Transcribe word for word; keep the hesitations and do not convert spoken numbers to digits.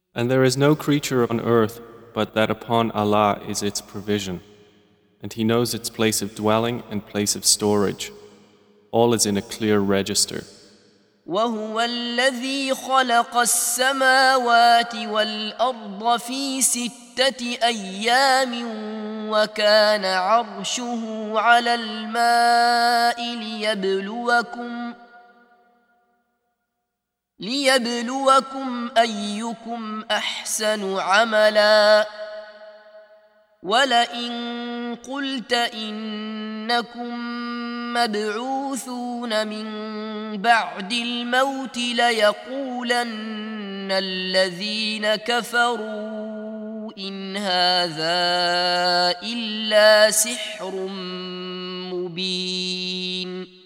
And there is no creature on earth but that upon Allah is its provision, and He knows its place of dwelling and place of storage. All is in a clear register. وهو الذي خلق السماوات والأرض في ستة أيام وكان عرشه على الماء ليبلوكم ليبلوكم أيكم أحسن عملا ولئن قلت إنكم مبعوثون من بعد الموت ليقولن الذين كفروا إن هذا إلا سحر مبين